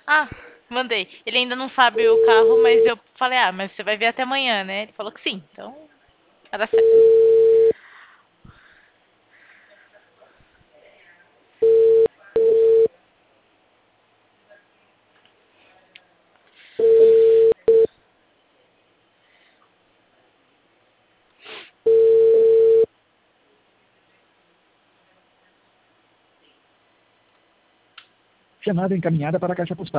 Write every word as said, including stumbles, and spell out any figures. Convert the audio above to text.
Ah, mandei. Ele ainda não sabe o carro, mas eu falei, ah, mas você vai ver até amanhã, né? Ele falou que sim, então vai dar certo. Chamada encaminhada para a caixa postal.